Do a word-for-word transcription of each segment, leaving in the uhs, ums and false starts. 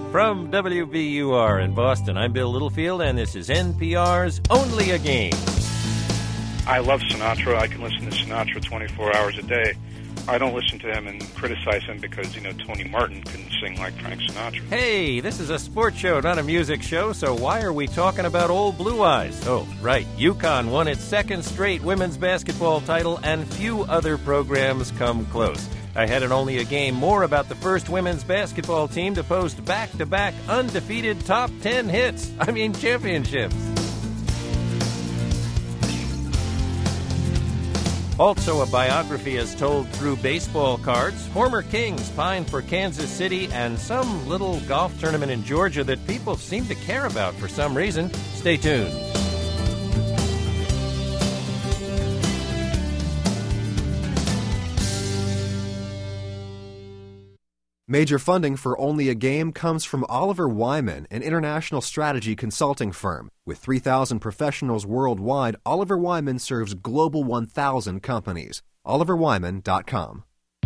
From W B U R in Boston, I'm Bill Littlefield, and this is N P R's Only a Game. I love Sinatra. I can listen to Sinatra twenty-four hours a day. I don't listen to him and criticize him because, you know, Tony Martin couldn't sing like Frank Sinatra. Hey, this is a sports show, not a music show, so why are we talking about old Blue Eyes? Oh, right, UConn won its second straight women's basketball title, and few other programs come close. I had an Only a Game more about the first women's basketball team to post back-to-back undefeated top ten hits. I mean, championships. Also, a biography as told through baseball cards. Former Kings pine for Kansas City, and some little golf tournament in Georgia that people seem to care about for some reason. Stay tuned. Major funding for Only a Game comes from Oliver Wyman, an international strategy consulting firm. With three thousand professionals worldwide, Oliver Wyman serves global one thousand companies. oliver wyman dot com.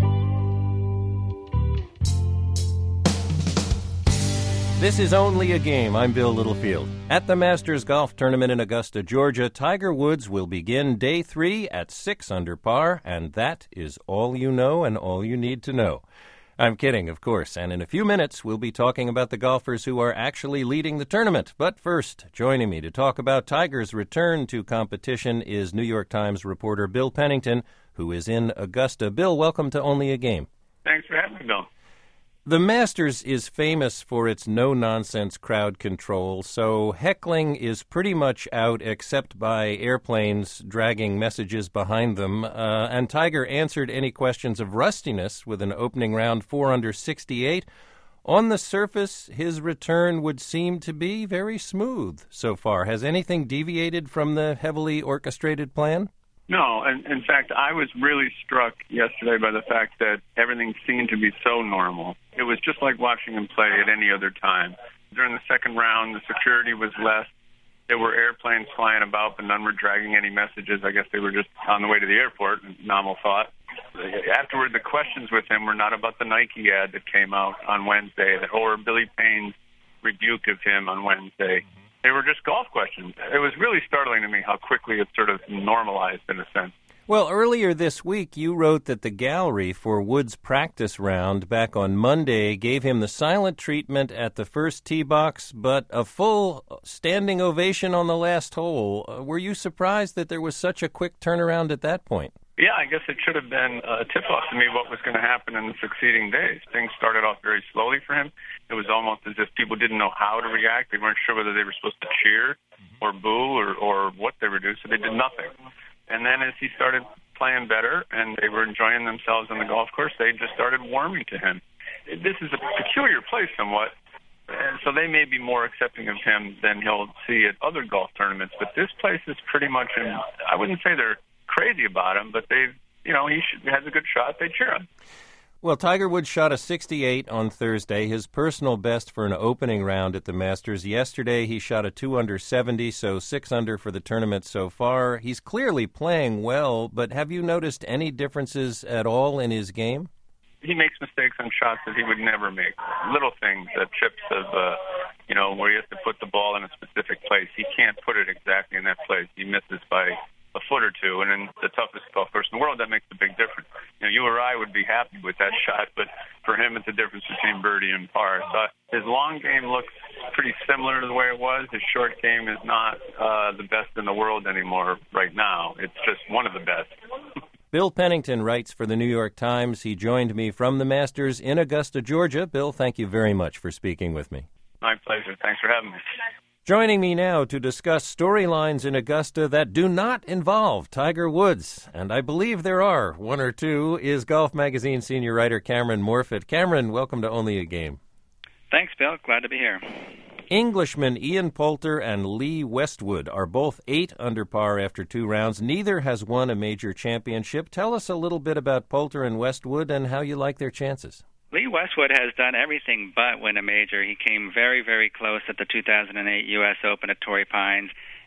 This is Only a Game. I'm Bill Littlefield. At the Masters Golf Tournament in Augusta, Georgia, Tiger Woods will begin day three at six under par, and that is all you know and all you need to know. I'm kidding, of course, and in a few minutes we'll be talking about the golfers who are actually leading the tournament. But first, joining me to talk about Tiger's return to competition is New York Times reporter Bill Pennington, who is in Augusta. Bill, welcome to Only a Game. Thanks for having me, Bill. The Masters is famous for its no-nonsense crowd control, so heckling is pretty much out except by airplanes dragging messages behind them. Uh, and Tiger answered any questions of rustiness with an opening round four under sixty-eight. On the surface, his return would seem to be very smooth so far. Has anything deviated from the heavily orchestrated plan? No, and in fact, I was really struck yesterday by the fact that everything seemed to be so normal. It was just like watching him play at any other time. During the second round, the security was less. There were airplanes flying about, but none were dragging any messages. I guess they were just on the way to the airport, novel thought. Afterward, the questions with him were not about the Nike ad that came out on Wednesday or Billy Payne's rebuke of him on Wednesday. They were just golf questions. It was really startling to me how quickly it sort of normalized in a sense. Well, earlier this week, you wrote that the gallery for Woods' practice round back on Monday gave him the silent treatment at the first tee box, but a full standing ovation on the last hole. Uh, were you surprised that there was such a quick turnaround at that point? Yeah, I guess it should have been a tip-off to me what was going to happen in the succeeding days. Things started off very slowly for him. It was almost as if people didn't know how to react. They weren't sure whether they were supposed to cheer or boo or, or what they were doing, so they did nothing. And then as he started playing better and they were enjoying themselves on the golf course, they just started warming to him. This is a peculiar place somewhat, and so they may be more accepting of him than he'll see at other golf tournaments. But this place is pretty much, in, I wouldn't say they're crazy about him, but they've, you know, he should, has a good shot, they cheer him. Well, Tiger Woods shot a sixty-eight on Thursday, his personal best for an opening round at the Masters. Yesterday, he shot a two under seventy, so six under for the tournament so far. He's clearly playing well, but have you noticed any differences at all in his game? He makes mistakes on shots that he would never make. Little things, that chips of, uh, you know, where he has to put the ball in a specific place. He can't put it exactly in that place. He misses by a foot or two, and in the toughest golf course in the world, that makes a big difference. You know, you or I would be happy with that shot, but for him, it's a difference between birdie and par. So his long game looks pretty similar to the way it was. His short game is not uh, the best in the world anymore right now. It's just one of the best. Bill Pennington writes for the New York Times. He joined me from the Masters in Augusta, Georgia. Bill, thank you very much for speaking with me. My pleasure. Thanks for having me. Joining me now to discuss storylines in Augusta that do not involve Tiger Woods, and I believe there are one or two, is Golf Magazine senior writer Cameron Morfitt. Cameron, welcome to Only a Game. Thanks, Bill. Glad to be here. Englishmen Ian Poulter and Lee Westwood are both eight under par after two rounds. Neither has won a major championship. Tell us a little bit about Poulter and Westwood and how you like their chances. Lee Westwood has done everything but win a major. He came very, very close at the two thousand eight U S Open at Torrey Pines,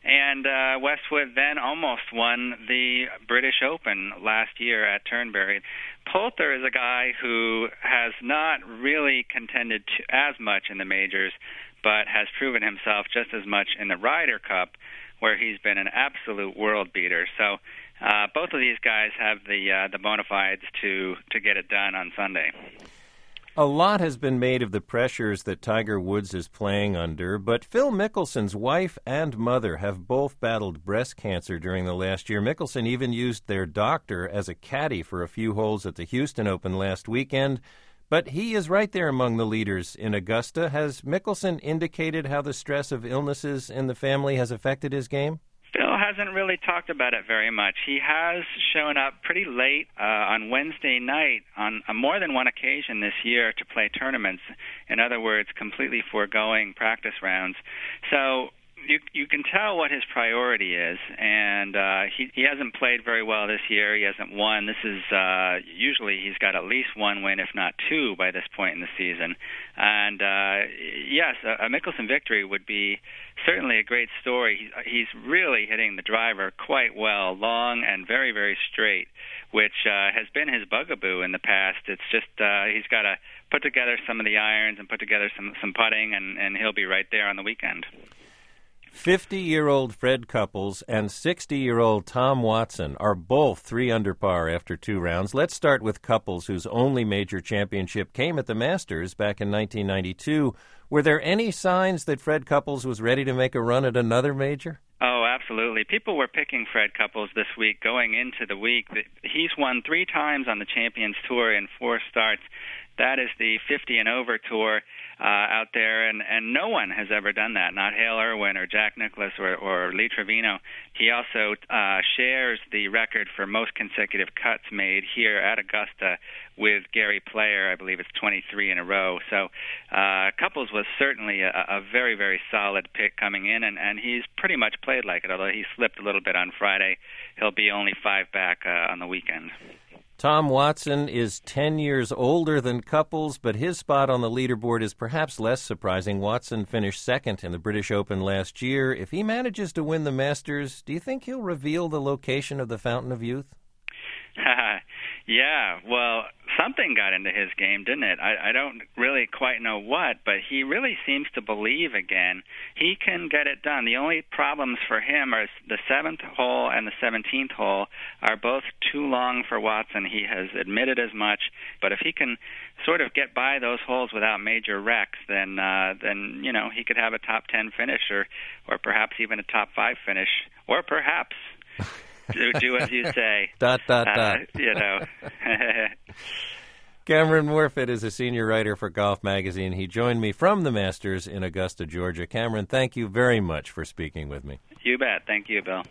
And uh, Westwood then almost won the British Open last year at Turnberry. Poulter is a guy who has not really contended to, as much in the majors, but has proven himself just as much in the Ryder Cup, where he's been an absolute world beater. So uh, both of these guys have the uh, the bona fides to, to get it done on Sunday. A lot has been made of the pressures that Tiger Woods is playing under, but Phil Mickelson's wife and mother have both battled breast cancer during the last year. Mickelson even used their doctor as a caddy for a few holes at the Houston Open last weekend, but he is right there among the leaders in Augusta. Has Mickelson indicated how the stress of illnesses in the family has affected his game? Phil hasn't really talked about it very much. He has shown up pretty late uh, on Wednesday night on uh, more than one occasion this year to play tournaments. In other words, completely foregoing practice rounds. So you you can tell what his priority is, and uh, he he hasn't played very well this year. He hasn't won. This is uh, usually he's got at least one win, if not two, by this point in the season. And uh, yes, a, a Mickelson victory would be certainly a great story. He's, he's really hitting the driver quite well, long and very, very straight, which uh, has been his bugaboo in the past. It's just uh, he's got to put together some of the irons and put together some, some putting, and, and he'll be right there on the weekend. fifty-year-old Fred Couples and sixty-year-old Tom Watson are both three under par after two rounds. Let's start with Couples, whose only major championship came at the Masters back in nineteen ninety-two. Were there any signs that Fred Couples was ready to make a run at another major? Oh, absolutely. People were picking Fred Couples this week going into the week. He's won three times on the Champions Tour in four starts. That is the fifty and over tour uh, out there, and, and no one has ever done that, not Hale Irwin or Jack Nicklaus or, or Lee Trevino. He also uh, shares the record for most consecutive cuts made here at Augusta with Gary Player. I believe it's twenty-three in a row. So uh, Couples was certainly a, a very, very solid pick coming in, and, and he's pretty much played like it, although he slipped a little bit on Friday. He'll be only five back uh, on the weekend. Tom Watson is ten years older than Couples, but his spot on the leaderboard is perhaps less surprising. Watson finished second in the British Open last year. If he manages to win the Masters, do you think he'll reveal the location of the Fountain of Youth? Yeah, well, something got into his game, didn't it? I, I don't really quite know what, but he really seems to believe again. He can get it done. The only problems for him are the seventh hole and the seventeenth hole are both too long for Watson. He has admitted as much, but if he can sort of get by those holes without major wrecks, then, uh, then you know, he could have a top ten finish or, or perhaps even a top five finish, or perhaps... do, do as you say. Dot, dot, uh, dot. You know. Cameron Morfitt is a senior writer for Golf Magazine. He joined me from the Masters in Augusta, Georgia. Cameron, thank you very much for speaking with me. You bet. Thank you, Bill.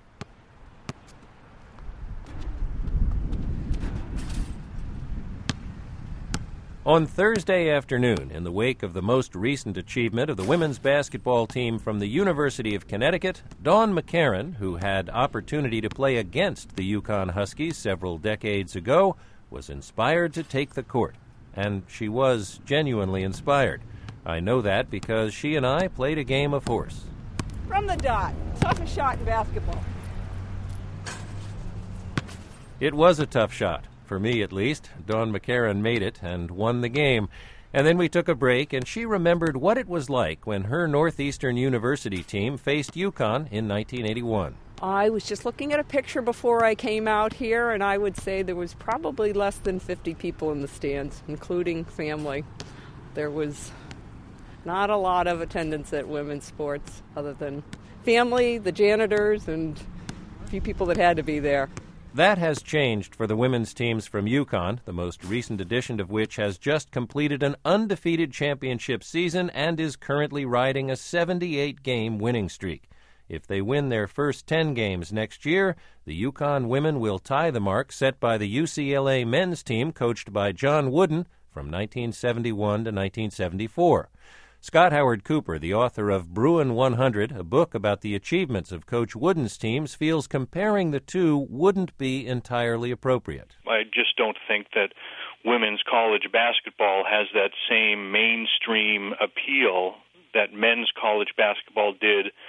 On Thursday afternoon, in the wake of the most recent achievement of the women's basketball team from the University of Connecticut, Dawn McCarron, who had opportunity to play against the UConn Huskies several decades ago, was inspired to take the court. And she was genuinely inspired. I know that because she and I played a game of horse. From the dot. Toughest shot in basketball. It was a tough shot. For me, at least. Dawn McCarron made it and won the game. And then we took a break, and she remembered what it was like when her Northeastern University team faced UConn in nineteen eighty-one. I was just looking at a picture before I came out here, and I would say there was probably less than fifty people in the stands, including family. There was not a lot of attendance at women's sports other than family, the janitors, and a few people that had to be there. That has changed for the women's teams from UConn, the most recent edition of which has just completed an undefeated championship season and is currently riding a seventy-eight game winning streak. If they win their first ten games next year, the UConn women will tie the mark set by the U C L A men's team coached by John Wooden from nineteen seventy-one to nineteen seventy-four. Scott Howard Cooper, the author of Bruin one hundred, a book about the achievements of Coach Wooden's teams, feels comparing the two wouldn't be entirely appropriate. I just don't think that women's college basketball has that same mainstream appeal that men's college basketball did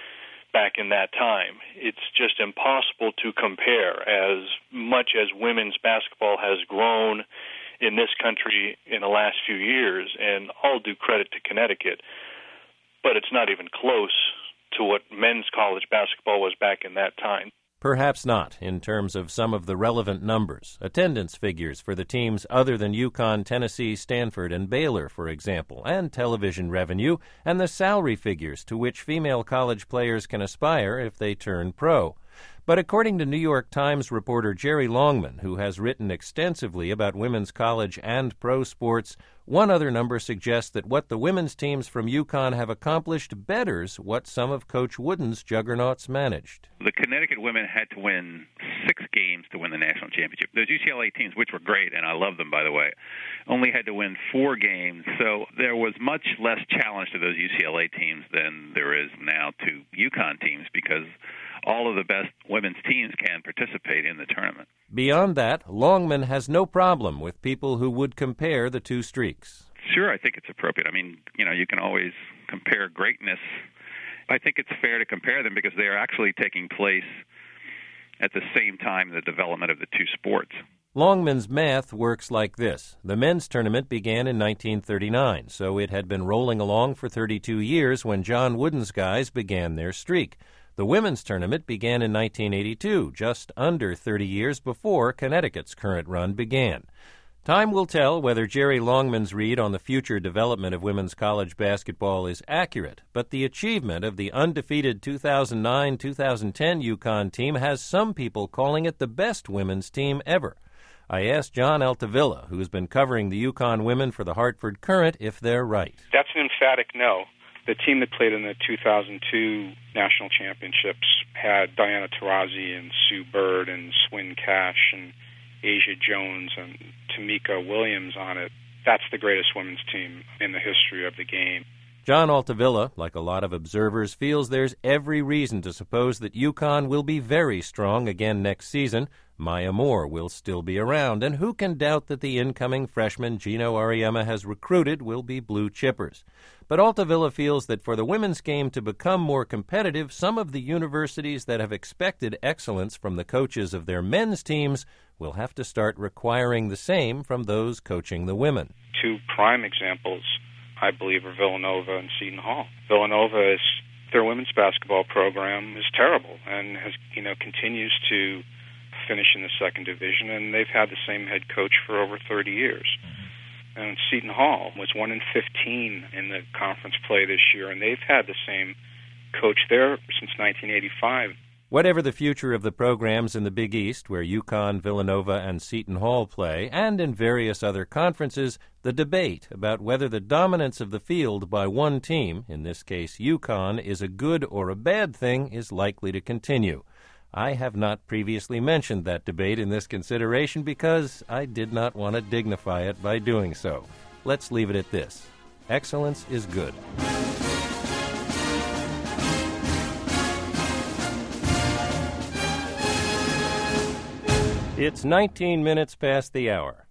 back in that time. It's just impossible to compare. As much as women's basketball has grown in this country in the last few years, and all due credit to Connecticut, but it's not even close to what men's college basketball was back in that time. Perhaps not, in terms of some of the relevant numbers. Attendance figures for the teams other than UConn, Tennessee, Stanford, and Baylor, for example, and television revenue, and the salary figures to which female college players can aspire if they turn pro. But according to New York Times reporter Jerry Longman, who has written extensively about women's college and pro sports, one other number suggests that what the women's teams from UConn have accomplished betters what some of Coach Wooden's juggernauts managed. The Connecticut women had to win six games to win the national championship. Those U C L A teams, which were great, and I love them, by the way, only had to win four games. So there was much less challenge to those U C L A teams than there is now to UConn teams, because all of the best women's teams can participate in the tournament. Beyond that, Longman has no problem with people who would compare the two streaks. Sure, I think it's appropriate. I mean, you know, you can always compare greatness. I think it's fair to compare them because they are actually taking place at the same time in the development of the two sports. Longman's math works like this. The men's tournament began in nineteen thirty-nine, so it had been rolling along for thirty-two years when John Wooden's guys began their streak. The women's tournament began in nineteen eighty-two, just under thirty years before Connecticut's current run began. Time will tell whether Jerry Longman's read on the future development of women's college basketball is accurate, but the achievement of the undefeated two thousand nine two thousand ten UConn team has some people calling it the best women's team ever. I asked John Altavilla, who's been covering the UConn women for the Hartford Courant, if they're right. That's an emphatic no. The team that played in the two thousand two national championships had Diana Taurasi and Sue Bird and Swin Cash and Asia Jones and Tamika Williams on it. That's the greatest women's team in the history of the game. John Altavilla, like a lot of observers, feels there's every reason to suppose that UConn will be very strong again next season. Maya Moore will still be around, and who can doubt that the incoming freshman Gino Auriemma has recruited will be blue chippers. But Altavilla feels that for the women's game to become more competitive, some of the universities that have expected excellence from the coaches of their men's teams will have to start requiring the same from those coaching the women. Two prime examples, I believe, are Villanova and Seton Hall. Villanova is, their women's basketball program is terrible and has, you know, continues to finish in the second division, and they've had the same head coach for over thirty years. Mm-hmm. And Seton Hall was one in fifteen in the conference play this year, and they've had the same coach there since nineteen eighty-five. Whatever the future of the programs in the Big East, where UConn, Villanova, and Seton Hall play, and in various other conferences, the debate about whether the dominance of the field by one team, in this case UConn, is a good or a bad thing is likely to continue. I have not previously mentioned that debate in this consideration because I did not want to dignify it by doing so. Let's leave it at this. Excellence is good. It's nineteen minutes past the hour.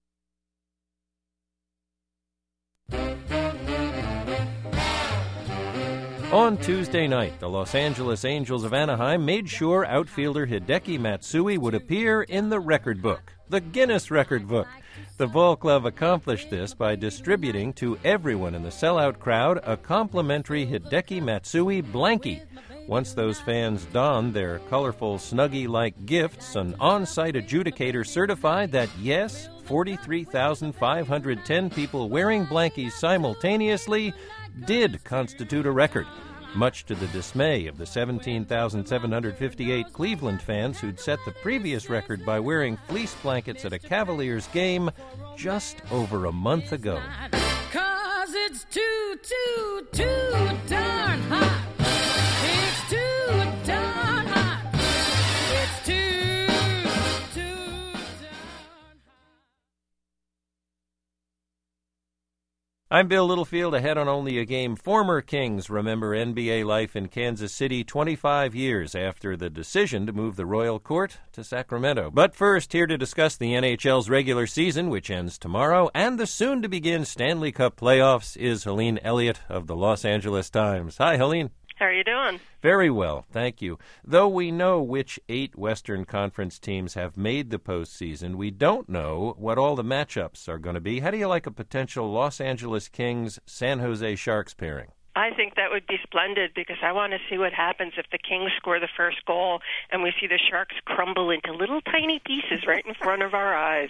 On Tuesday night, the Los Angeles Angels of Anaheim made sure outfielder Hideki Matsui would appear in the record book, the Guinness Record Book. The ball club accomplished this by distributing to everyone in the sellout crowd a complimentary Hideki Matsui blankie. Once those fans donned their colorful Snuggie-like gifts, an on-site adjudicator certified that, yes, forty-three thousand five hundred ten people wearing blankies simultaneously did constitute a record, much to the dismay of the seventeen thousand seven hundred fifty-eight Cleveland fans who'd set the previous record by wearing fleece blankets at a Cavaliers game just over a month ago. 'Cause it's too, too, too darn hot. It's too darn hot. It's too, too darn hot. I'm Bill Littlefield, ahead on Only a Game. Former Kings remember N B A life in Kansas City twenty-five years after the decision to move the Royal Court to Sacramento. But first, here to discuss the N H L's regular season, which ends tomorrow, and the soon-to-begin Stanley Cup playoffs, is Helene Elliott of the Los Angeles Times. Hi, Helene. How are you doing? Very well, thank you. Though we know which eight Western Conference teams have made the postseason, we don't know what all the matchups are going to be. How do you like a potential Los Angeles Kings-San Jose Sharks pairing? I think that would be splendid because I want to see what happens if the Kings score the first goal and we see the Sharks crumble into little tiny pieces right in front of our eyes.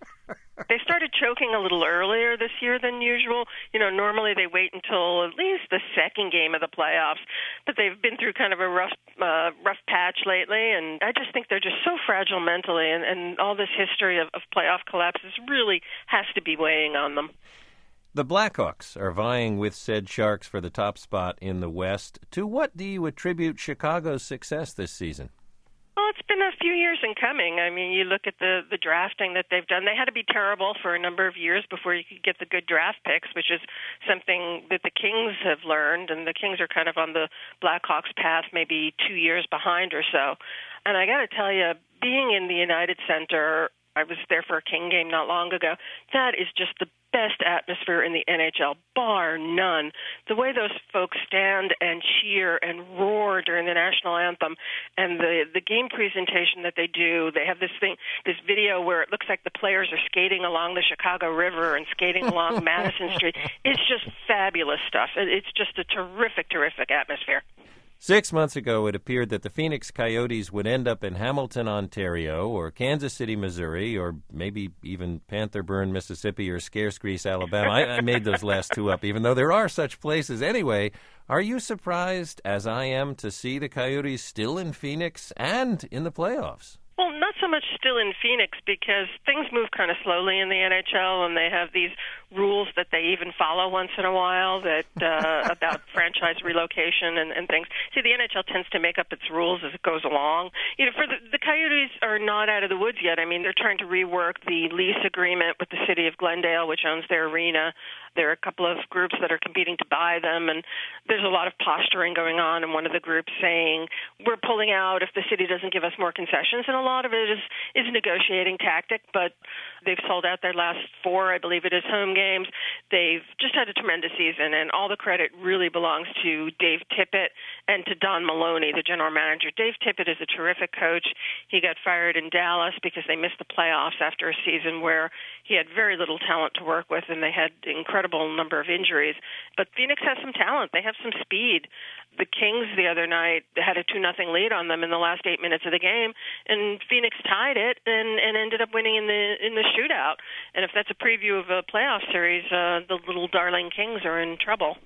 They started choking a little earlier this year than usual. You know, normally they wait until at least the second game of the playoffs, but they've been through kind of a rough uh, rough patch lately, and I just think they're just so fragile mentally, and, and all this history of, of playoff collapses really has to be weighing on them. The Blackhawks are vying with said Sharks for the top spot in the West. To what do you attribute Chicago's success this season? Well, it's been a few years in coming. I mean, you look at the, the drafting that they've done. They had to be terrible for a number of years before you could get the good draft picks, which is something that the Kings have learned, and the Kings are kind of on the Blackhawks path, maybe two years behind or so. And I got to tell you, being in the United Center, I was there for a King game not long ago, that is just the best atmosphere in the N H L, bar none. The way those folks stand and cheer and roar during the national anthem, and the the game presentation that they do, they have this thing, this video where it looks like the players are skating along the Chicago River and skating along Madison Street. It's just fabulous stuff. It's just a terrific, terrific atmosphere. Six months ago, it appeared that the Phoenix Coyotes would end up in Hamilton, Ontario, or Kansas City, Missouri, or maybe even Panther Burn, Mississippi, or Scarce Grease, Alabama. I, I made those last two up, even though there are such places. Anyway, are you surprised, as I am, to see the Coyotes still in Phoenix and in the playoffs? Well, not so much still in Phoenix because things move kind of slowly in the N H L, and they have these rules that they even follow once in a while that uh, about franchise relocation and, and things. See, the N H L tends to make up its rules as it goes along. You know, for the, the Coyotes are not out of the woods yet. I mean, they're trying to rework the lease agreement with the city of Glendale, which owns their arena. There are a couple of groups that are competing to buy them, and there's a lot of posturing going on, and one of the groups saying, we're pulling out if the city doesn't give us more concessions, and a lot of it is, is a negotiating tactic, but they've sold out their last four, I believe it is, home games. They've just had a tremendous season, and all the credit really belongs to Dave Tippett and to Don Maloney, the general manager. Dave Tippett is a terrific coach. He got fired in Dallas because they missed the playoffs after a season where he had very little talent to work with, and they had incredible number of injuries. But Phoenix has some talent. They have some speed. The Kings the other night had a two nothing lead on them in the last eight minutes of the game, and Phoenix tied it and, and ended up winning in the in the shootout. And if that's a preview of a playoff series, uh, the little darling Kings are in trouble.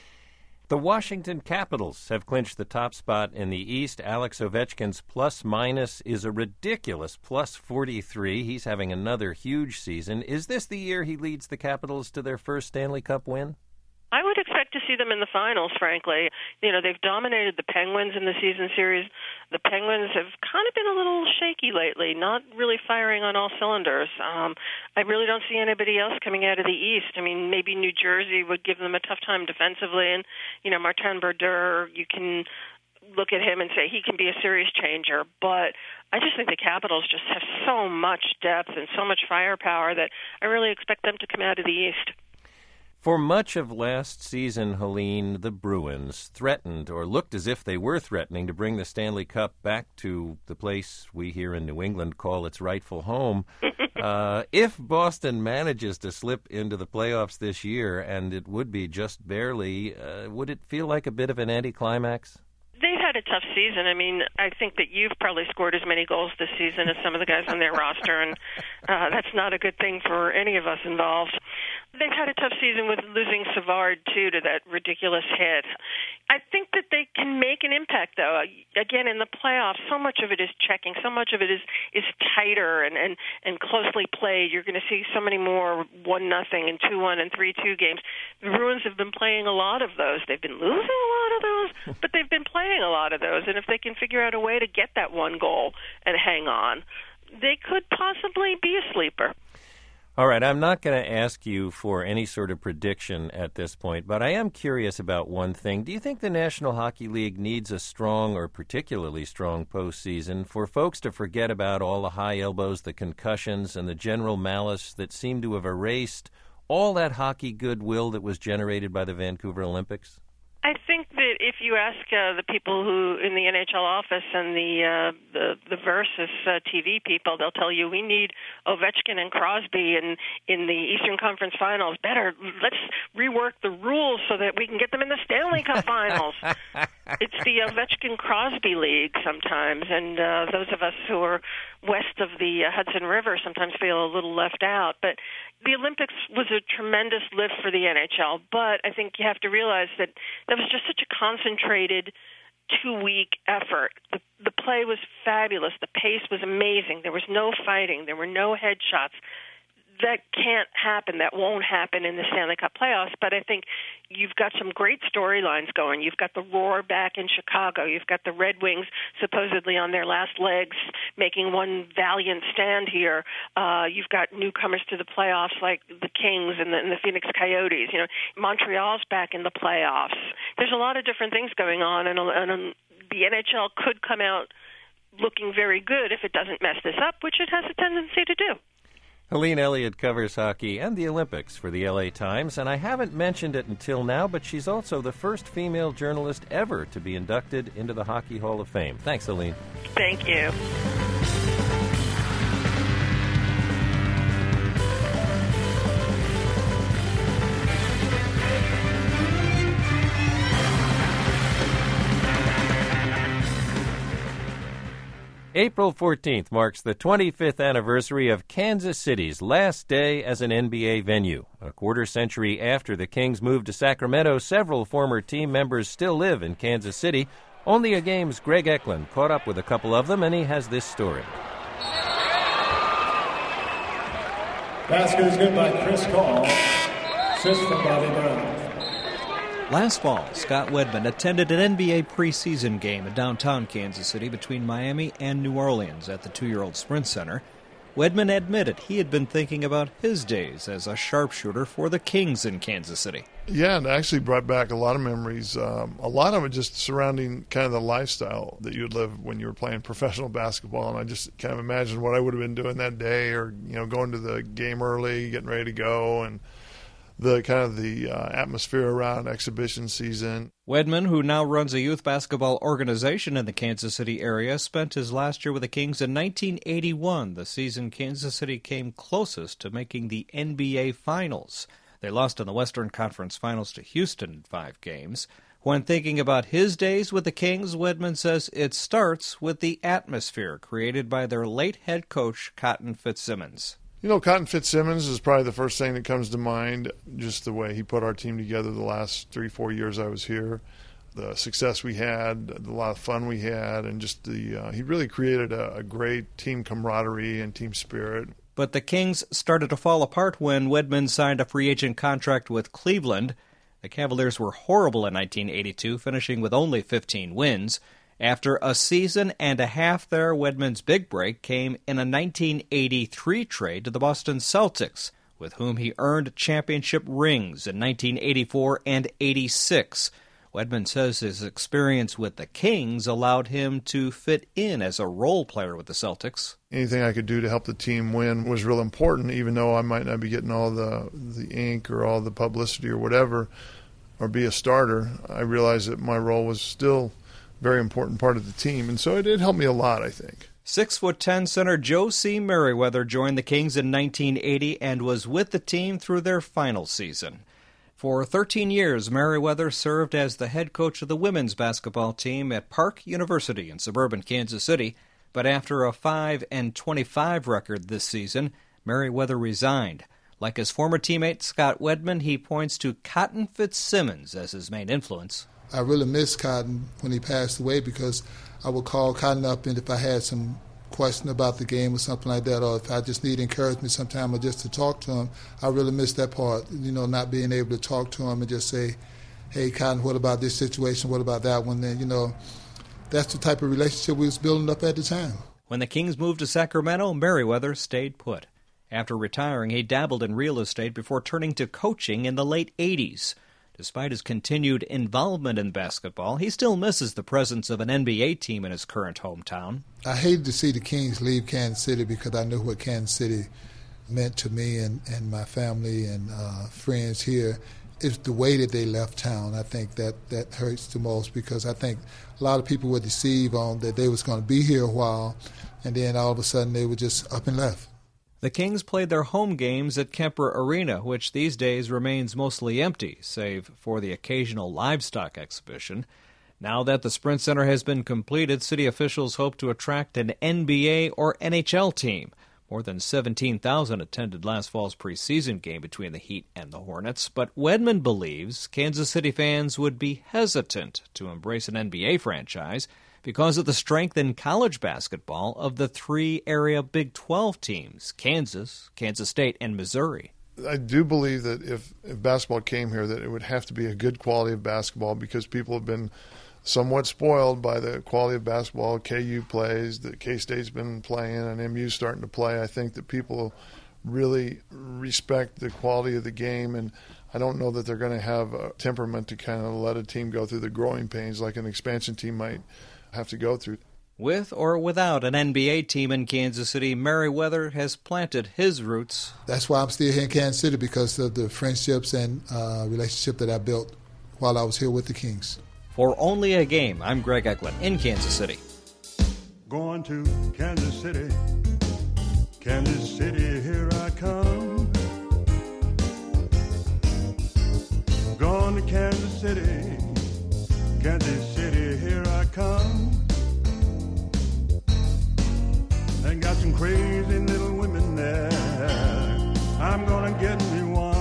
The Washington Capitals have clinched the top spot in the East. Alex Ovechkin's plus-minus is a ridiculous plus forty-three. He's having another huge season. Is this the year he leads the Capitals to their first Stanley Cup win? I would expect to see them in the finals, frankly. You know, they've dominated the Penguins in the season series. The Penguins have kind of been a little shaky lately, not really firing on all cylinders. Um, I really don't see anybody else coming out of the East. I mean, maybe New Jersey would give them a tough time defensively, and, you know, Martin Brodeur, you can look at him and say he can be a series changer, but I just think the Capitals just have so much depth and so much firepower that I really expect them to come out of the East. For much of last season, Helene, the Bruins threatened or looked as if they were threatening to bring the Stanley Cup back to the place we here in New England call its rightful home. uh, if Boston manages to slip into the playoffs this year, and it would be just barely, uh, would it feel like a bit of an anticlimax? They've had a tough season. I mean, I think that you've probably scored as many goals this season as some of the guys on their roster, and uh, that's not a good thing for any of us involved. They've had a tough season with losing Savard, too, to that ridiculous hit. I think that they can make an impact, though. Again, in the playoffs, so much of it is checking. So much of it is, is tighter and, and, and closely played. You're going to see so many more one nothing and two one and three two games. The Bruins have been playing a lot of those. They've been losing a lot of those, but they've been playing a lot of those. And if they can figure out a way to get that one goal and hang on, they could possibly be a sleeper. All right, I'm not going to ask you for any sort of prediction at this point, but I am curious about one thing. Do you think the National Hockey League needs a strong or particularly strong postseason for folks to forget about all the high elbows, the concussions, and the general malice that seem to have erased all that hockey goodwill that was generated by the Vancouver Olympics? I think that if you ask uh, the people who in the N H L office and the uh, the, the Versus uh, T V people, they'll tell you we need Ovechkin and Crosby in in the Eastern Conference Finals. Better let's rework the rules so that we can get them in the Stanley Cup Finals. It's the Ovechkin Crosby League sometimes, and uh, those of us who are west of the uh, Hudson River sometimes feel a little left out. But the Olympics was a tremendous lift for the N H L, but I think you have to realize that that was just such a concentrated two-week effort. The, the play was fabulous. The pace was amazing. There was no fighting. There were no headshots. That can't happen. That won't happen in the Stanley Cup playoffs. But I think you've got some great storylines going. You've got the Roar back in Chicago. You've got the Red Wings supposedly on their last legs making one valiant stand here. Uh, you've got newcomers to the playoffs like the Kings and the, and the Phoenix Coyotes. You know, Montreal's back in the playoffs. There's a lot of different things going on, and, and um, the N H L could come out looking very good if it doesn't mess this up, which it has a tendency to do. Helene Elliott covers hockey and the Olympics for the L A Times, and I haven't mentioned it until now, but she's also the first female journalist ever to be inducted into the Hockey Hall of Fame. Thanks, Helene. Thank you. April fourteenth marks the twenty-fifth anniversary of Kansas City's last day as an N B A venue. A quarter century after the Kings moved to Sacramento, several former team members still live in Kansas City. Only a Game's Greg Eklund caught up with a couple of them, and he has this story. Basket is good by Chris Call. Assist from Bobby Brown. Last fall, Scott Wedman attended an N B A preseason game in downtown Kansas City between Miami and New Orleans at the two-year-old Sprint Center. Wedman admitted he had been thinking about his days as a sharpshooter for the Kings in Kansas City. Yeah, and it actually brought back a lot of memories. Um, a lot of it just surrounding kind of the lifestyle that you'd live when you were playing professional basketball. And I just kind of imagined what I would have been doing that day, or, you know, going to the game early, getting ready to go, and the kind of the uh, atmosphere around exhibition season. Wedman, who now runs a youth basketball organization in the Kansas City area, spent his last year with the Kings in nineteen eighty-one, the season Kansas City came closest to making the N B A Finals. They lost in the Western Conference Finals to Houston in five games. When thinking about his days with the Kings, Wedman says it starts with the atmosphere created by their late head coach, Cotton Fitzsimmons. You know, Cotton Fitzsimmons is probably the first thing that comes to mind, just the way he put our team together the last three, four years I was here, the success we had, the lot of fun we had, and just the uh, he really created a, a great team camaraderie and team spirit. But the Kings started to fall apart when Wedman signed a free agent contract with Cleveland. The Cavaliers were horrible in nineteen eighty-two, finishing with only fifteen wins. After a season and a half there, Wedman's big break came in a nineteen eighty-three trade to the Boston Celtics, with whom he earned championship rings in nineteen eighty-four and eighty-six. Wedman says his experience with the Kings allowed him to fit in as a role player with the Celtics. Anything I could do to help the team win was real important, even though I might not be getting all the, the ink or all the publicity or whatever, or be a starter. I realized that my role was still very important part of the team, and so it did help me a lot, I think. Six foot ten center Joe C. Merriweather joined the Kings in nineteen eighty and was with the team through their final season. For thirteen years, Merriweather served as the head coach of the women's basketball team at Park University in suburban Kansas City, but after a five and twenty-five record this season, Merriweather resigned. Like his former teammate Scott Wedman, he points to Cotton Fitzsimmons as his main influence. I really miss Cotton when he passed away, because I would call Cotton up, and if I had some question about the game or something like that, or if I just need encouragement sometime or just to talk to him, I really miss that part, you know, not being able to talk to him and just say, hey, Cotton, what about this situation, what about that one? Then, you know, that's the type of relationship we was building up at the time. When the Kings moved to Sacramento, Merriweather stayed put. After retiring, he dabbled in real estate before turning to coaching in the late eighties. Despite his continued involvement in basketball, he still misses the presence of an N B A team in his current hometown. I hated to see the Kings leave Kansas City, because I knew what Kansas City meant to me and, and my family and uh, friends here. it's the way that they left town. I think that, that hurts the most, because I think a lot of people were deceived on that they was going to be here a while, and then all of a sudden they were just up and left. The Kings played their home games at Kemper Arena, which these days remains mostly empty, save for the occasional livestock exhibition. Now that the Sprint Center has been completed, city officials hope to attract an N B A or N H L team. More than seventeen thousand attended last fall's preseason game between the Heat and the Hornets, but Wedman believes Kansas City fans would be hesitant to embrace an N B A franchise because of the strength in college basketball of the three area Big twelve teams, Kansas, Kansas State, and Missouri. I do believe that if, if basketball came here, that it would have to be a good quality of basketball, because people have been somewhat spoiled by the quality of basketball K U plays, that K-State's been playing, and M U's starting to play. I think that people really respect the quality of the game, and I don't know that they're going to have a temperament to kind of let a team go through the growing pains like an expansion team might have to go through. With or without an N B A team in Kansas City, Merriweather has planted his roots. That's why I'm still here in Kansas City, because of the friendships and uh, relationship that I built while I was here with the Kings. For Only a Game, I'm Greg Eklund in Kansas City. Going to Kansas City, Kansas City, here I come. Going to Kansas City, Kansas City, here I come. And got some crazy little women there. I'm gonna get me one.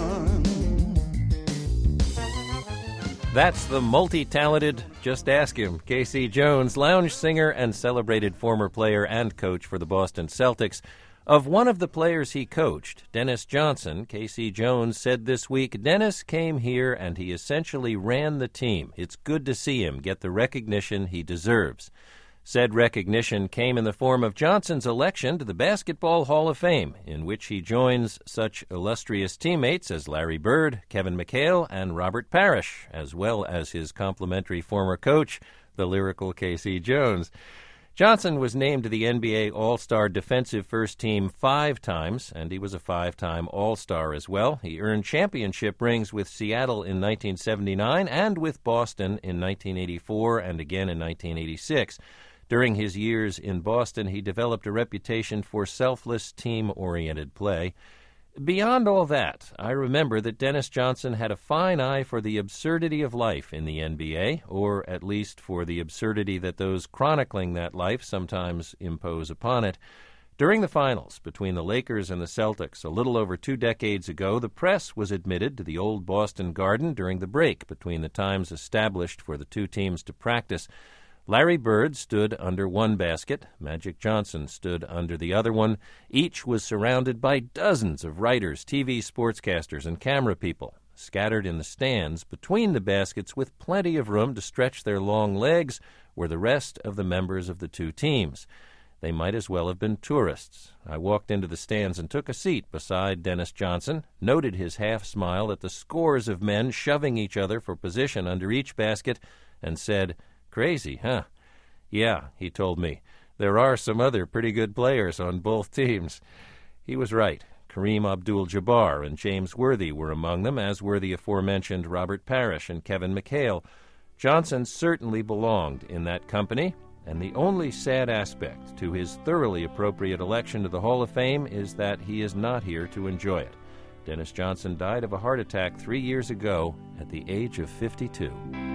That's the multi-talented, just ask him, K C Jones, lounge singer and celebrated former player and coach for the Boston Celtics. Of one of the players he coached, Dennis Johnson, K C Jones said this week, Dennis came here and he essentially ran the team. It's good to see him get the recognition he deserves. Said recognition came in the form of Johnson's election to the Basketball Hall of Fame, in which he joins such illustrious teammates as Larry Bird, Kevin McHale, and Robert Parrish, as well as his complimentary former coach, the lyrical K C Jones. Johnson was named to the N B A All-Star Defensive First Team five times, and he was a five-time All-Star as well. He earned championship rings with Seattle in nineteen seventy-nine and with Boston in nineteen eighty-four and again in nineteen eighty-six. During his years in Boston, he developed a reputation for selfless, team-oriented play. Beyond all that, I remember that Dennis Johnson had a fine eye for the absurdity of life in the N B A, or at least for the absurdity that those chronicling that life sometimes impose upon it. During the finals between the Lakers and the Celtics a little over two decades ago, the press was admitted to the old Boston Garden during the break between the times established for the two teams to practice. Larry Bird stood under one basket. Magic Johnson stood under the other one. Each was surrounded by dozens of writers, T V sportscasters, and camera people, scattered in the stands between the baskets with plenty of room to stretch their long legs were the rest of the members of the two teams. They might as well have been tourists. I walked into the stands and took a seat beside Dennis Johnson, noted his half-smile at the scores of men shoving each other for position under each basket, and said, "Crazy, huh?" "Yeah," he told me, "there are some other pretty good players on both teams." He was right. Kareem Abdul-Jabbar and James Worthy were among them, as were the aforementioned Robert Parrish and Kevin McHale. Johnson certainly belonged in that company, and the only sad aspect to his thoroughly appropriate election to the Hall of Fame is that he is not here to enjoy it. Dennis Johnson died of a heart attack three years ago at the age of fifty-two.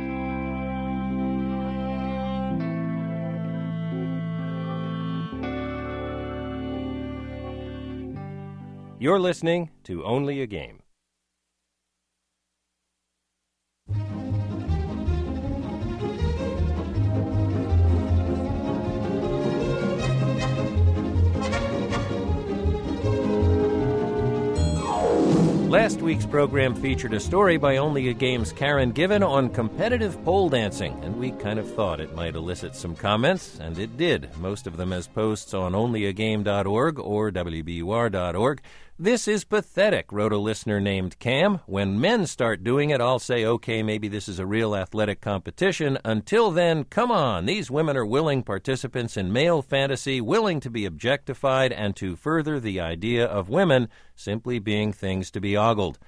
You're listening to Only a Game. Last week's program featured a story by Only a Game's Karen Given on competitive pole dancing, and we kind of thought it might elicit some comments, and it did, most of them as posts on only a game dot org or W B U R dot org. "This is pathetic," wrote a listener named Cam. "When men start doing it, I'll say, okay, maybe this is a real athletic competition. Until then, come on. These women are willing participants in male fantasy, willing to be objectified and to further the idea of women simply being things to be ogled."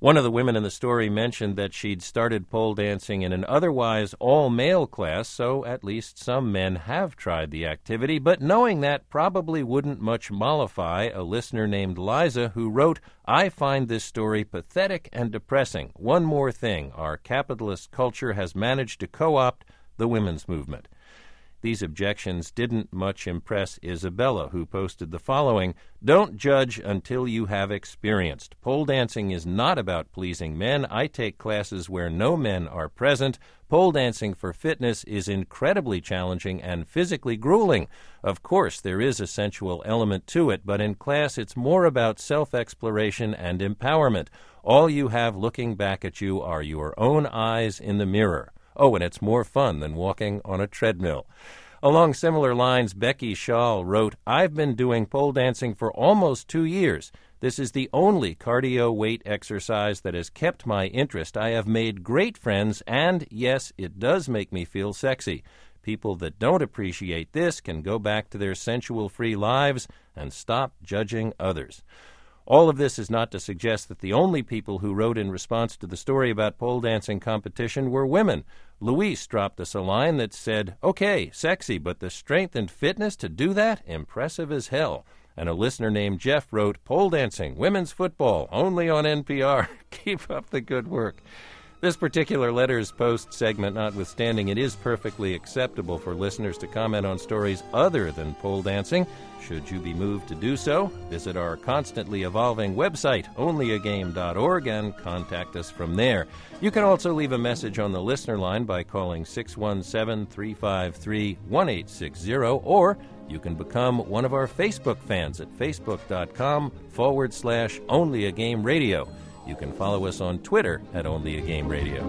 One of the women in the story mentioned that she'd started pole dancing in an otherwise all-male class, so at least some men have tried the activity, but knowing that probably wouldn't much mollify a listener named Liza who wrote, "I find this story pathetic and depressing. One more thing, our capitalist culture has managed to co-opt the women's movement." These objections didn't much impress Isabella, who posted the following, "Don't judge until you have experienced. Pole dancing is not about pleasing men. I take classes where no men are present. Pole dancing for fitness is incredibly challenging and physically grueling. Of course, there is a sensual element to it, but in class it's more about self-exploration and empowerment. All you have looking back at you are your own eyes in the mirror. Oh, and it's more fun than walking on a treadmill." Along similar lines, Becky Shaw wrote, "I've been doing pole dancing for almost two years. This is the only cardio weight exercise that has kept my interest. I have made great friends, and yes, it does make me feel sexy. People that don't appreciate this can go back to their sensual-free lives and stop judging others." All of this is not to suggest that the only people who wrote in response to the story about pole dancing competition were women. Luis dropped us a line that said, "Okay, sexy, but the strength and fitness to do that? Impressive as hell." And a listener named Jeff wrote, "Pole dancing, women's football, only on N P R. Keep up the good work." This particular Letters Post segment notwithstanding, it is perfectly acceptable for listeners to comment on stories other than pole dancing. Should you be moved to do so, visit our constantly evolving website, only a game dot org, and contact us from there. You can also leave a message on the listener line by calling six one seven, three five three, one eight six zero, or you can become one of our Facebook fans at facebook.com forward slash only a game radio. You can follow us on Twitter at Only a Game Radio.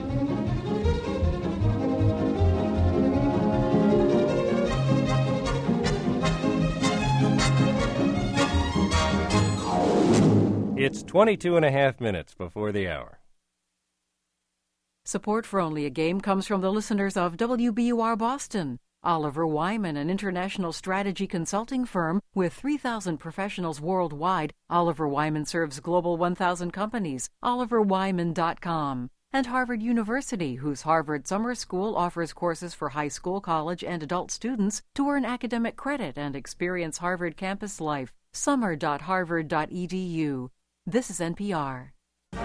It's twenty-two and a half minutes before the hour. Support for Only a Game comes from the listeners of W B U R Boston. Oliver Wyman, an international strategy consulting firm with three thousand professionals worldwide. Oliver Wyman serves global one thousand companies. oliver wyman dot com. And Harvard University, whose Harvard Summer School offers courses for high school, college, and adult students to earn academic credit and experience Harvard campus life. summer dot harvard dot e d u. This is N P R.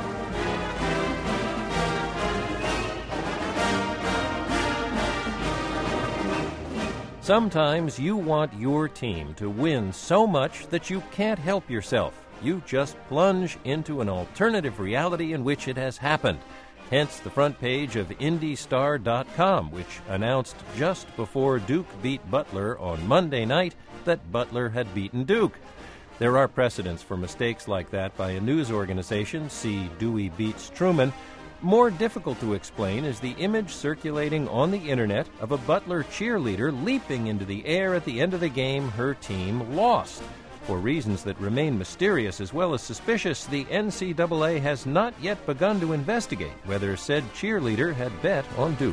Sometimes you want your team to win so much that you can't help yourself. You just plunge into an alternative reality in which it has happened. Hence the front page of Indy Star dot com, which announced just before Duke beat Butler on Monday night that Butler had beaten Duke. There are precedents for mistakes like that by a news organization, see Dewey Beats Truman. More difficult to explain is the image circulating on the internet of a Butler cheerleader leaping into the air at the end of the game her team lost. For reasons that remain mysterious as well as suspicious, the N C double A has not yet begun to investigate whether said cheerleader had bet on Duke.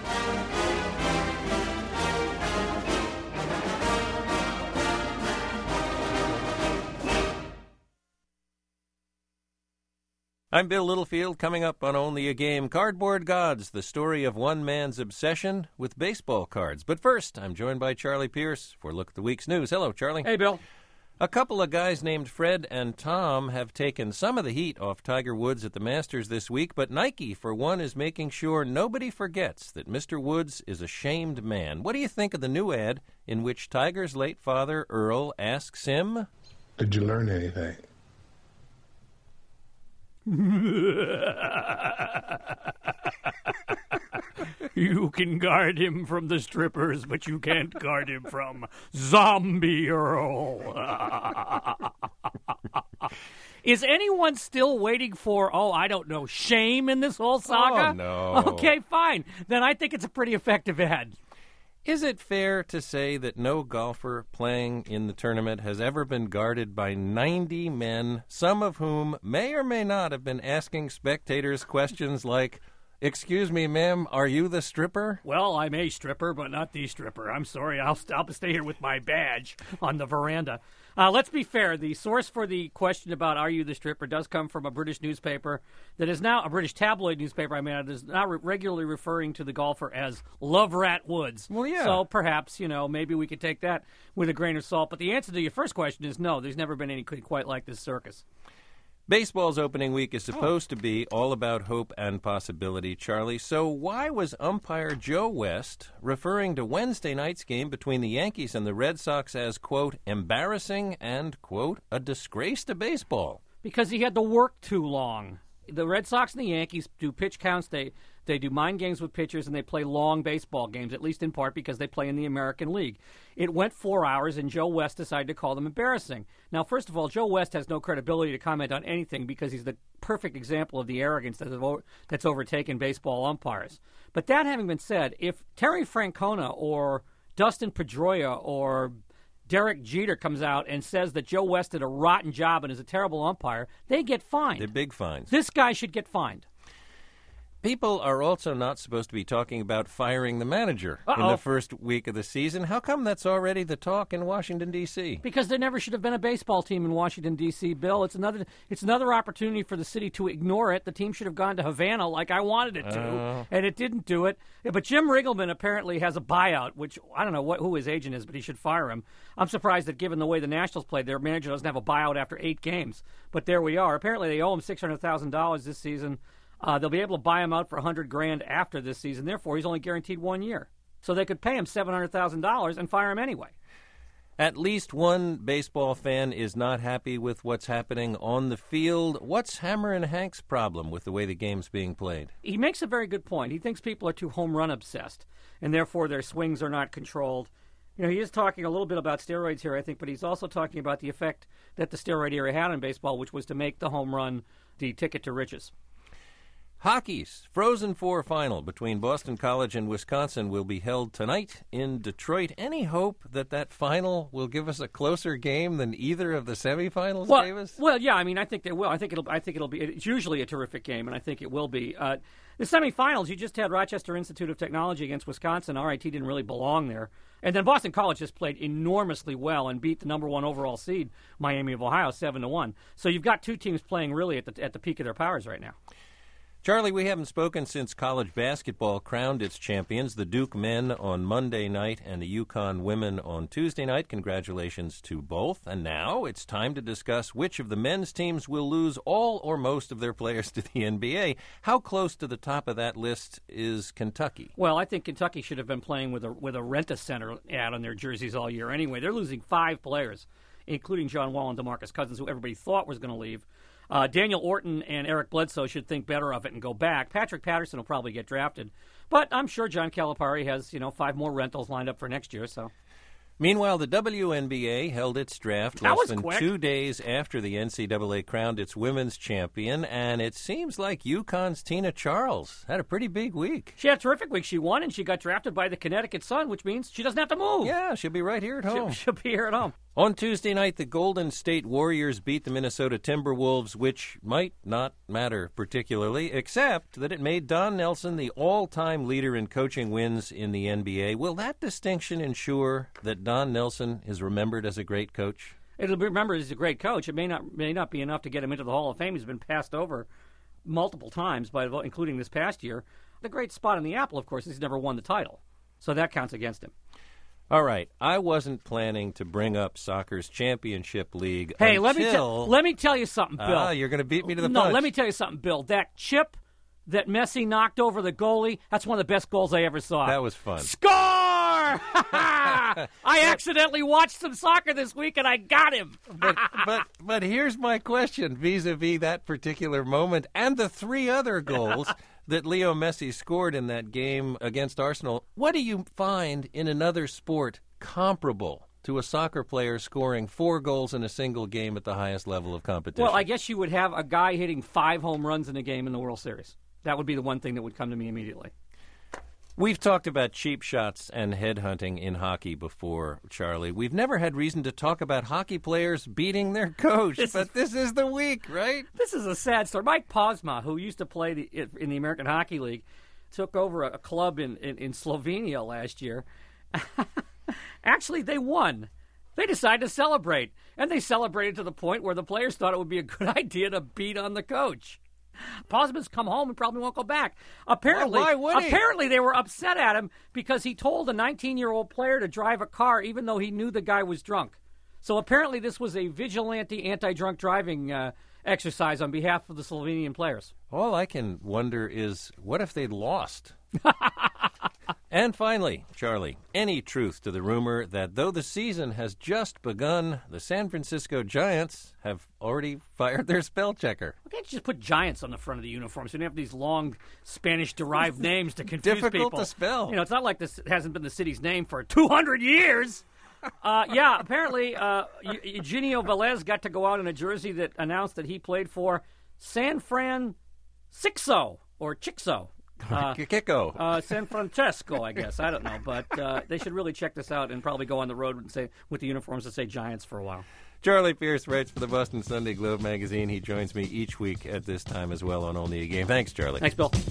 I'm Bill Littlefield, coming up on Only a Game, Cardboard Gods, the story of one man's obsession with baseball cards. But first, I'm joined by Charlie Pierce for a look at the week's news. Hello, Charlie. Hey, Bill. A couple of guys named Fred and Tom have taken some of the heat off Tiger Woods at the Masters this week, but Nike, for one, is making sure nobody forgets that Mister Woods is a shamed man. What do you think of the new ad in which Tiger's late father, Earl, asks him, "Did you learn anything?" You can guard him from the strippers, but you can't guard him from Zombie Earl. Is anyone still waiting for, oh, I don't know, shame in this whole saga? Oh, no. Okay, fine. Then I think it's a pretty effective ad. Is it fair to say that no golfer playing in the tournament has ever been guarded by ninety men, some of whom may or may not have been asking spectators questions like, Excuse me, ma'am, are you the stripper? Well, I'm a stripper, but not the stripper. I'm sorry. I'll, st- I'll stay here with my badge on the veranda. Uh, let's be fair. The source for the question about are you the stripper does come from a British newspaper that is now a British tabloid newspaper. I mean, it is now re- regularly referring to the golfer as Love Rat Woods. Well, yeah. So perhaps, you know, maybe we could take that with a grain of salt. But the answer to your first question is no. There's never been anything quite like this circus. Baseball's opening week is supposed to be all about hope and possibility, Charlie. So why was umpire Joe West referring to Wednesday night's game between the Yankees and the Red Sox as, quote, embarrassing and, quote, a disgrace to baseball? Because he had to work too long. The Red Sox and the Yankees do pitch counts. They they do mind games with pitchers, and they play long baseball games, at least in part because they play in the American League. It went four hours, and Joe West decided to call them embarrassing. Now, first of all, Joe West has no credibility to comment on anything because he's the perfect example of the arrogance that have o- that's overtaken baseball umpires. But that having been said, if Terry Francona or Dustin Pedroia or Derek Jeter comes out and says that Joe West did a rotten job and is a terrible umpire, they get fined. They're big fines. This guy should get fined. People are also not supposed to be talking about firing the manager Uh-oh. in the first week of the season. How come that's already the talk in Washington, D C? Because there never should have been a baseball team in Washington, D C, Bill. It's another it's another opportunity for the city to ignore it. The team should have gone to Havana like I wanted it to, Oh. and it didn't do it. But Jim Riggleman apparently has a buyout, which I don't know what, who his agent is, but he should fire him. I'm surprised that given the way the Nationals played, their manager doesn't have a buyout after eight games. But there we are. Apparently they owe him six hundred thousand dollars this season. Uh, they'll be able to buy him out for one hundred grand after this season. Therefore, he's only guaranteed one year. So they could pay him seven hundred thousand dollars and fire him anyway. At least one baseball fan is not happy with what's happening on the field. What's Hammer and Hank's problem with the way the game's being played? He makes a very good point. He thinks people are too home run obsessed, and therefore their swings are not controlled. You know, he is talking a little bit about steroids here, I think, but he's also talking about the effect that the steroid era had on baseball, which was to make the home run the ticket to riches. Hockey's Frozen Four final between Boston College and Wisconsin will be held tonight in Detroit. Any hope that that final will give us a closer game than either of the semifinals Well, gave us? well, yeah, I mean, I think they will. I think it'll. I think it'll be. It's usually a terrific game, and I think it will be. Uh, the semifinals, you just had Rochester Institute of Technology against Wisconsin. R I T didn't really belong there, and then Boston College just played enormously well and beat the number one overall seed, Miami of Ohio, seven to one. So you've got two teams playing really at the at the peak of their powers right now. Charlie, we haven't spoken since college basketball crowned its champions, the Duke men on Monday night and the UConn women on Tuesday night. Congratulations to both. And now it's time to discuss which of the men's teams will lose all or most of their players to the N B A. How close to the top of that list is Kentucky? Well, I think Kentucky should have been playing with a with a Rent-A-Center ad on their jerseys all year anyway. They're losing five players, including John Wall and DeMarcus Cousins, who everybody thought was going to leave. Uh, Daniel Orton and Eric Bledsoe should think better of it and go back. Patrick Patterson will probably get drafted. But I'm sure John Calipari has, you know, five more rentals lined up for next year, so... Meanwhile, the W N B A held its draft That less was than quick. two days after the N C double A crowned its women's champion, and it seems like UConn's Tina Charles had a pretty big week. She had a terrific week. She won, and she got drafted by the Connecticut Sun, which means she doesn't have to move. Yeah, she'll be right here at home. She'll, she'll be here at home. On Tuesday night, the Golden State Warriors beat the Minnesota Timberwolves, which might not matter particularly, except that it made Don Nelson the all-time leader in coaching wins in the N B A. Will that distinction ensure that Don Nelson is remembered as a great coach? It'll be remembered as a great coach. It may not may not be enough to get him into the Hall of Fame. He's been passed over multiple times, by including this past year. The great spot in the apple, of course, is he's never won the title, so that counts against him. All right, I wasn't planning to bring up soccer's championship league Hey, until... let me te- let me tell you something, Bill. Ah, you're going to beat me to the no, punch. let me tell you something, Bill. That chip that Messi knocked over the goalie, that's one of the best goals I ever saw. That was fun. Score! I accidentally watched some soccer this week, and I got him. but, but but here's my question vis-a-vis that particular moment and the three other goals that Leo Messi scored in that game against Arsenal. What do you find in another sport comparable to a soccer player scoring four goals in a single game at the highest level of competition? Well, I guess you would have a guy hitting five home runs in a game in the World Series. That would be the one thing that would come to me immediately. We've talked about cheap shots and headhunting in hockey before, Charlie. We've never had reason to talk about hockey players beating their coach, this but is, this is the week, right? This is a sad story. Mike Posma, who used to play the, in the American Hockey League, took over a club in, in, in Slovenia last year. Actually, they won. They decided to celebrate, and they celebrated to the point where the players thought it would be a good idea to beat on the coach. Posman's come home and probably won't go back. Apparently, well, why would he? apparently they were upset at him because he told a nineteen-year-old player to drive a car even though he knew the guy was drunk. So apparently this was a vigilante anti-drunk driving uh, exercise on behalf of the Slovenian players. All I can wonder is, what if they'd lost? And finally, Charlie, any truth to the rumor that though the season has just begun, the San Francisco Giants have already fired their spell checker? Why can't you just put Giants on the front of the uniform so you don't have these long Spanish-derived names to confuse Difficult people? Difficult to spell. You know, it's not like this hasn't been the city's name for two hundred years. Uh, yeah, apparently uh, Eugenio Velez got to go out in a jersey that announced that he played for San Francisco, or Chixo. Uh, Kiko. Uh, San Francesco, I guess. I don't know. But uh, they should really check this out and probably go on the road and say with the uniforms that say Giants for a while. Charlie Pierce writes for the Boston Sunday Globe magazine. He joins me each week at this time as well on Only a Game. Thanks, Charlie. Thanks, Bill.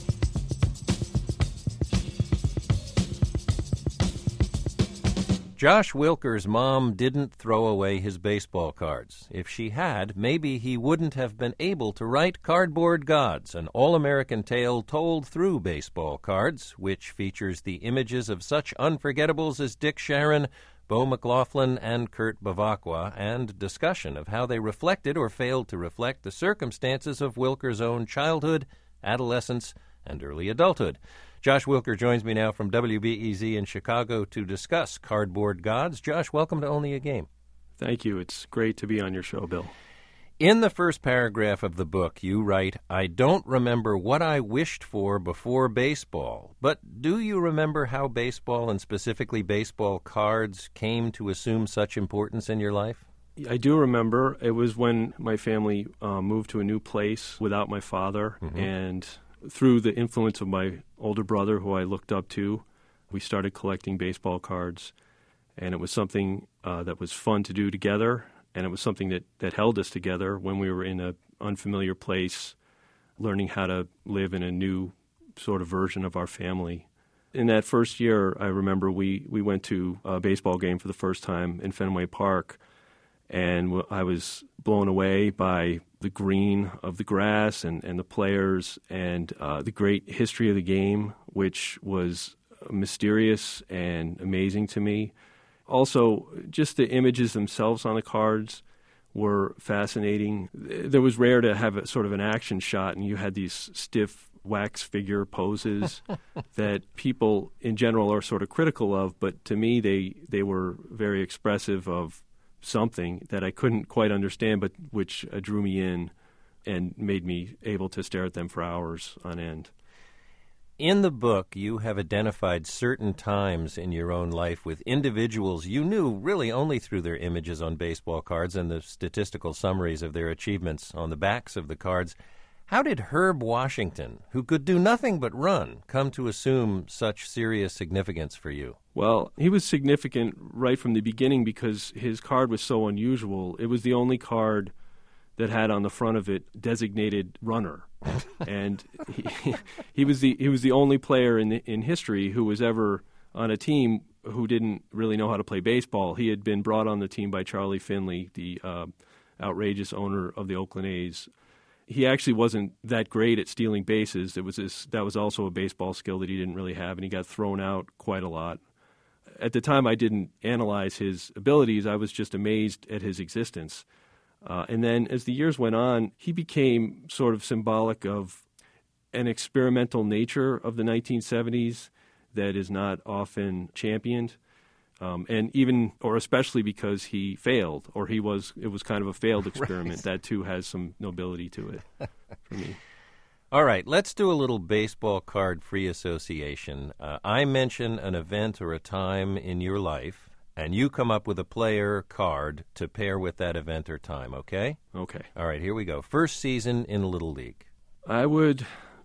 Josh Wilker's mom didn't throw away his baseball cards. If she had, maybe he wouldn't have been able to write Cardboard Gods, an all-American tale told through baseball cards, which features the images of such unforgettables as Dick Sharon, Bo McLaughlin, and Kurt Bavacqua, and discussion of how they reflected or failed to reflect the circumstances of Wilker's own childhood, adolescence, and early adulthood. Josh Wilker joins me now from W B E Z in Chicago to discuss Cardboard Gods. Josh, welcome to Only a Game. Thank you. It's great to be on your show, Bill. In the first paragraph of the book, you write, I don't remember what I wished for before baseball, but do you remember how baseball, and specifically baseball cards, came to assume such importance in your life? I do remember. It was when my family uh, moved to a new place without my father, mm-hmm. and through the influence of my older brother, who I looked up to, we started collecting baseball cards, and it was something uh, that was fun to do together, and it was something that, that held us together when we were in an unfamiliar place, learning how to live in a new sort of version of our family. In that first year, I remember we, we went to a baseball game for the first time in Fenway Park, and I was blown away by the green of the grass and, and the players and uh, the great history of the game, which was mysterious and amazing to me. Also, just the images themselves on the cards were fascinating. There was rare to have a sort of an action shot, and you had these stiff wax figure poses that people in general are sort of critical of, but to me they, they were very expressive of something that I couldn't quite understand, but which uh, drew me in and made me able to stare at them for hours on end. In the book, you have identified certain times in your own life with individuals you knew really only through their images on baseball cards and the statistical summaries of their achievements on the backs of the cards. How did Herb Washington, who could do nothing but run, come to assume such serious significance for you? Well, he was significant right from the beginning because his card was so unusual. It was the only card that had on the front of it designated runner, and he, he was the he was the only player in the, in history who was ever on a team who didn't really know how to play baseball. He had been brought on the team by Charlie Finley, the uh, outrageous owner of the Oakland A's. He actually wasn't that great at stealing bases. It was this, that was also a baseball skill that he didn't really have, and he got thrown out quite a lot. At the time, I didn't analyze his abilities. I was just amazed at his existence. Uh, and then as the years went on, he became sort of symbolic of an experimental nature of the nineteen seventies that is not often championed. Um, and even, or especially because he failed, or he was, it was kind of a failed experiment. Right. That too has some nobility to it for me. All right, let's do a little baseball card free association. Uh, I mention an event or a time in your life, and you come up with a player card to pair with that event or time, okay? Okay. All right, here we go. First season in Little League. I would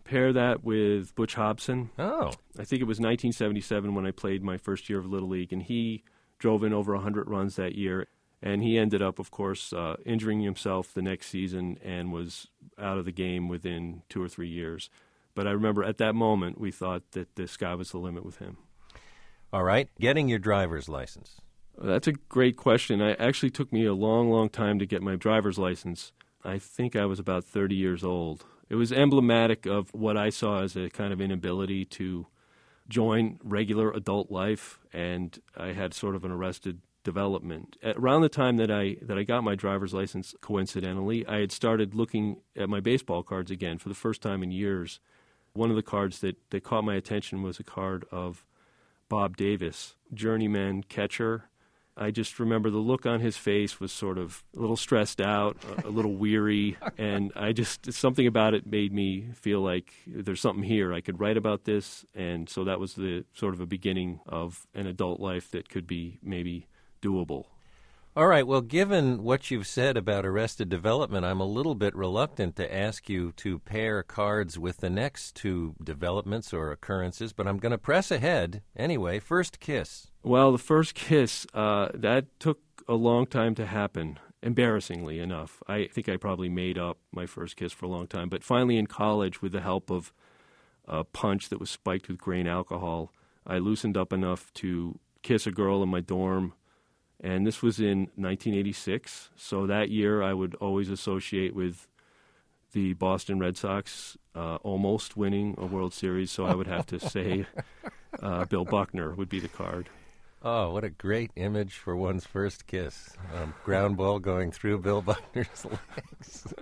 pair that with Butch Hobson. Oh. I think it was nineteen seventy-seven when I played my first year of Little League, and he drove in over one hundred runs that year. And he ended up, of course, uh, injuring himself the next season and was out of the game within two or three years. But I remember at that moment we thought that the sky was the limit with him. All right, getting your driver's license. That's a great question. It actually took me a long, long time to get my driver's license. I think I was about thirty years old. It was emblematic of what I saw as a kind of inability to join regular adult life, and I had sort of an arrested development. At around the time that I that I got my driver's license, coincidentally, I had started looking at my baseball cards again for the first time in years. One of the cards that, that caught my attention was a card of Bob Davis, journeyman catcher. I just remember the look on his face was sort of a little stressed out, a, a little weary, and I just, something about it made me feel like there's something here. I could write about this, and so that was the sort of a beginning of an adult life that could be maybe doable. All right, well, given what you've said about Arrested Development, I'm a little bit reluctant to ask you to pair cards with the next two developments or occurrences, but I'm going to press ahead. Anyway, first kiss. Well, the first kiss, uh, that took a long time to happen, embarrassingly enough. I think I probably made up my first kiss for a long time, but finally in college, with the help of a punch that was spiked with grain alcohol, I loosened up enough to kiss a girl in my dorm. And this was in nineteen eighty-six, so that year I would always associate with the Boston Red Sox uh, almost winning a World Series, so I would have to say uh, Bill Buckner would be the card. Oh, what a great image for one's first kiss. Um, ground ball going through Bill Buckner's legs.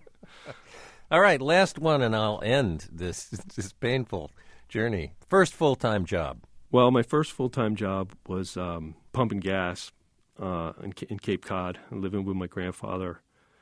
All right, last one, and I'll end this, this painful journey. First full-time job. Well, my first full-time job was um, pumping gas. Uh, in, in Cape Cod, living with my grandfather.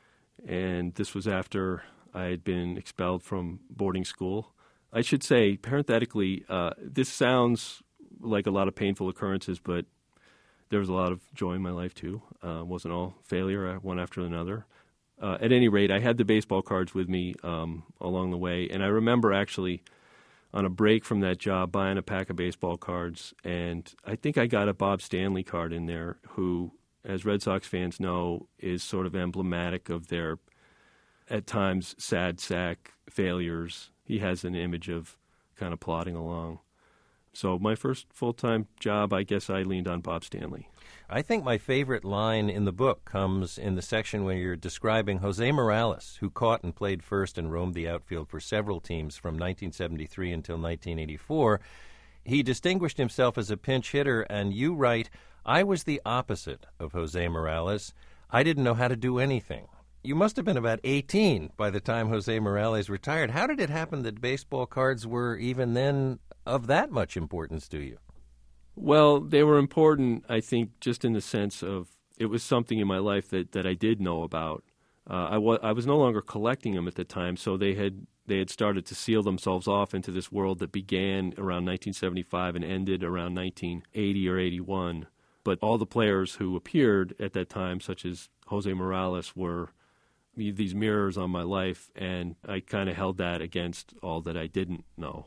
And this was after I had been expelled from boarding school. I should say, parenthetically, uh, this sounds like a lot of painful occurrences, but there was a lot of joy in my life, too. Uh, it wasn't all failure, one after another. Uh, at any rate, I had the baseball cards with me um, along the way, and I remember actually on a break from that job, buying a pack of baseball cards, and I think I got a Bob Stanley card in there, who, as Red Sox fans know, is sort of emblematic of their, at times, sad sack failures. He has an image of kind of plodding along. So my first full-time job, I guess I leaned on Bob Stanley. I think my favorite line in the book comes in the section where you're describing Jose Morales, who caught and played first and roamed the outfield for several teams from nineteen seventy-three until nineteen eighty-four. He distinguished himself as a pinch hitter, and you write, I was the opposite of Jose Morales. I didn't know how to do anything. You must have been about eighteen by the time Jose Morales retired. How did it happen that baseball cards were even then of that much importance to you? Well, they were important, I think, just in the sense of it was something in my life that, that I did know about. Uh, I, wa- I was no longer collecting them at the time, so they had they had started to seal themselves off into this world that began around nineteen seventy-five and ended around nineteen eighty or eighty-one. But all the players who appeared at that time, such as Jose Morales, were these mirrors on my life, and I kind of held that against all that I didn't know.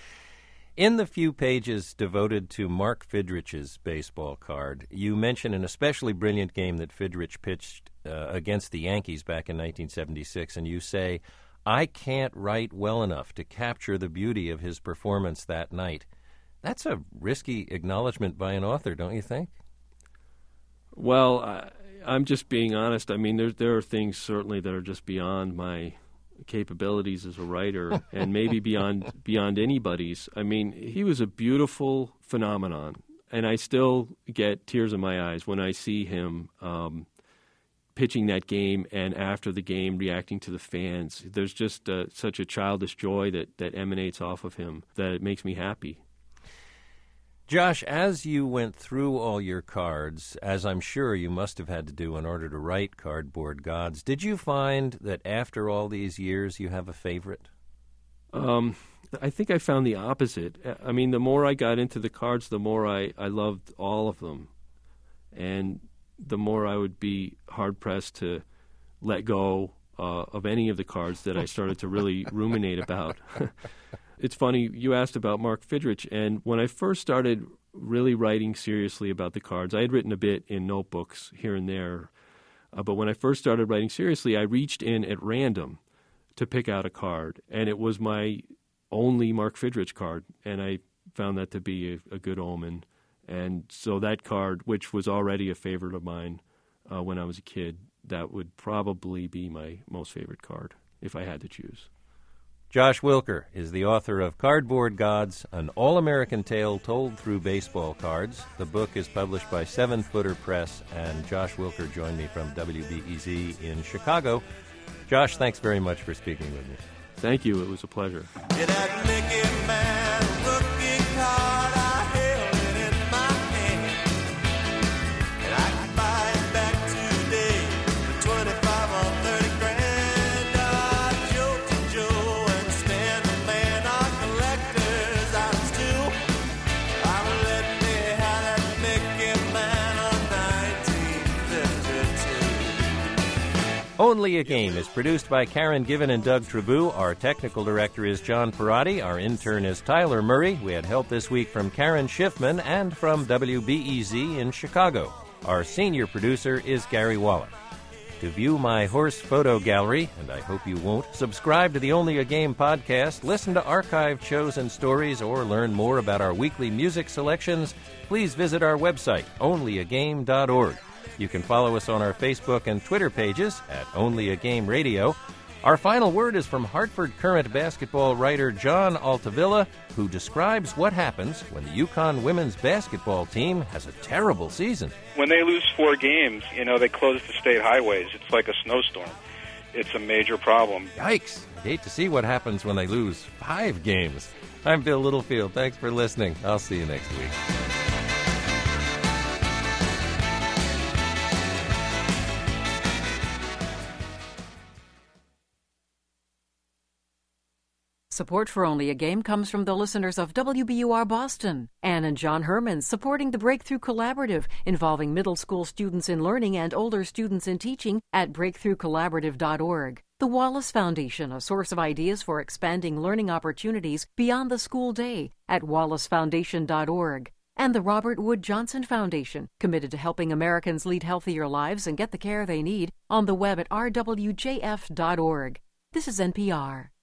In the few pages devoted to Mark Fidrych's baseball card, you mention an especially brilliant game that Fidrich pitched uh, against the Yankees back in nineteen seventy-six, and you say, I can't write well enough to capture the beauty of his performance that night. That's a risky acknowledgement by an author, don't you think? Well, I, I'm just being honest. I mean, there, there are things certainly that are just beyond my capabilities as a writer and maybe beyond beyond anybody's. I mean, he was a beautiful phenomenon, and I still get tears in my eyes when I see him um, pitching that game and after the game reacting to the fans. There's just uh, such a childish joy that, that emanates off of him that it makes me happy. Josh, as you went through all your cards, as I'm sure you must have had to do in order to write Cardboard Gods, did you find that after all these years you have a favorite? Um, I think I found the opposite. I mean, the more I got into the cards, the more I, I loved all of them. And the more I would be hard-pressed to let go uh, of any of the cards that I started to really ruminate about. It's funny, you asked about Mark Fidrych, and when I first started really writing seriously about the cards, I had written a bit in notebooks here and there, uh, but when I first started writing seriously, I reached in at random to pick out a card, and it was my only Mark Fidrych card, and I found that to be a, a good omen. And so that card, which was already a favorite of mine uh, when I was a kid, that would probably be my most favorite card if I had to choose. Josh Wilker is the author of Cardboard Gods, an all-American tale told through baseball cards. The book is published by Seven Footer Press, and Josh Wilker joined me from W B E Z in Chicago. Josh, thanks very much for speaking with me. Thank you. It was a pleasure. Yeah, that Mickey Man rookie card, I held it in my hand, and I could buy it back today for twenty-five or thirty grand. Ah, Joe to Joe and Stan the Man are collectors' items too. I will let me have that Mickey Man of nineteen fifty-two. Only a Game is produced by Karen Given and Doug Trabou. Our technical director is John Parati. Our intern is Tyler Murray. We had help this week from Karen Schiffman and from W B E Z in Chicago. Our senior producer is Gary Wallach. To view my horse photo gallery, and I hope you won't, subscribe to the Only a Game podcast, listen to archived shows and stories, or learn more about our weekly music selections, please visit our website, only a game dot org. You can follow us on our Facebook and Twitter pages at Only a Game Radio. Our final word is from Hartford Courant basketball writer John Altavilla, who describes what happens when the UConn women's basketball team has a terrible season. When they lose four games, you know, they close the state highways. It's like a snowstorm. It's a major problem. Yikes! I hate to see what happens when they lose five games. I'm Bill Littlefield. Thanks for listening. I'll see you next week. Support for Only a Game comes from the listeners of W B U R Boston. Ann and John Herman supporting the Breakthrough Collaborative, involving middle school students in learning and older students in teaching at breakthrough collaborative dot org. The Wallace Foundation, a source of ideas for expanding learning opportunities beyond the school day at wallace foundation dot org. And the Robert Wood Johnson Foundation, committed to helping Americans lead healthier lives and get the care they need, on the web at r w j f dot org. This is N P R.